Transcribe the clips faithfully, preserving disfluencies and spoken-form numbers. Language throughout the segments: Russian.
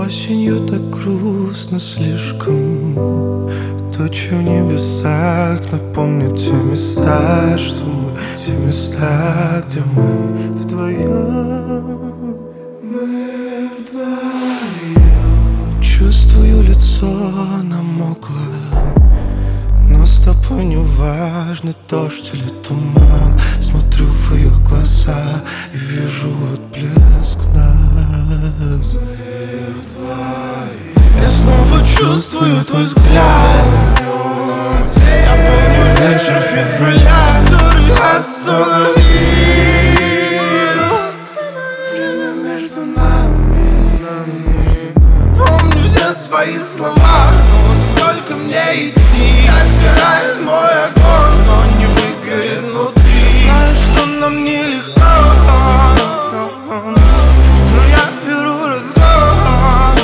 Осенью так грустно слишком. Тучи в небесах напомнят те места, что мы, те места, где мы вдвоем. Мы вдвоем. Чувствую, лицо намоклое, но с тобой не важно, дождь или туман. Смотрю в ее глаза и вижу отблеск нас. Я снова чувствую твой взгляд. Я помню вечер февраля, который остановил время между нами. Помню все свои слова, но сколько мне идти? Отбирает мой огонь, но не выгорит внутри. Знаю, что нам нелегко, но я беру разгон.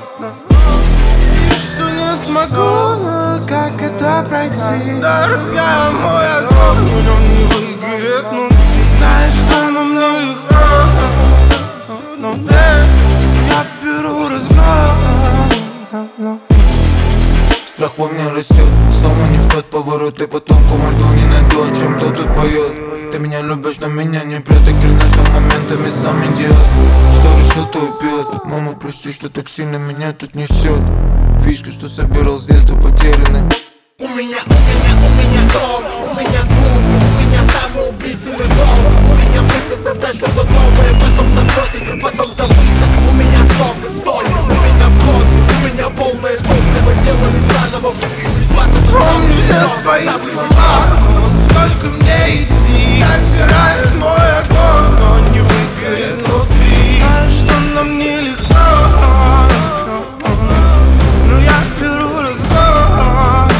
И что не смогу, как это пройти? Дорогая, мой огонь, но не выгорит внутри. Знаешь, что нам нелегко, но я беру разгон. Страх во мне растет, снова не в тот поворот. И потом команду не найду, о чем кто тут поет. Ты меня любишь, но меня не прет. И клянусь, он моментами сам идиот. Что решил, то и пьет. Мама, прости, что так сильно меня тут несет. Фишки, что собирал с детства, потеряны. У меня, у меня, у меня дом, у меня клуб, у меня самоубийственный дом. У меня мысль создать что-то новое, потом забросить, потом забыться. У меня стоп, стой, у меня вход, у меня полное топливо, делаю заново. Помню все свои слова, но сколько мне идти? Отбирает мой огонь, но не выгорит внутри. Знаю, что нам нелегко, но я беру разгон.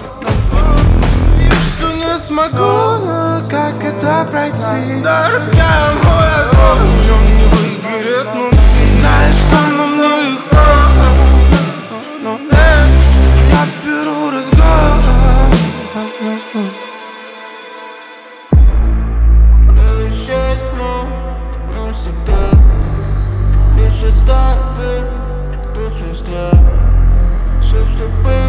И что не смогу, как это пройти? Дорогая, мой огонь, он не выгорит внутри. Знаешь, что нам нелегко, но я беру разгон. Честно, но всегда лишь оставит без страх. Все, что было.